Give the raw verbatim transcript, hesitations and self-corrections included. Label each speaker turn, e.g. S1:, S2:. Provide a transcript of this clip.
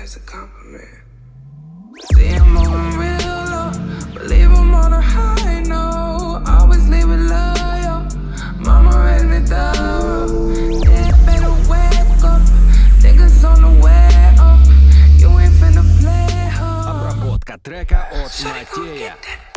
S1: as a compliment. See him moving real low, but leave him on a high note. Always leave it loyal. Mama raised me thorough. Dad better wake up. Niggas on the way up. You ain't finna play her.
S2: Обработка трека от Матея.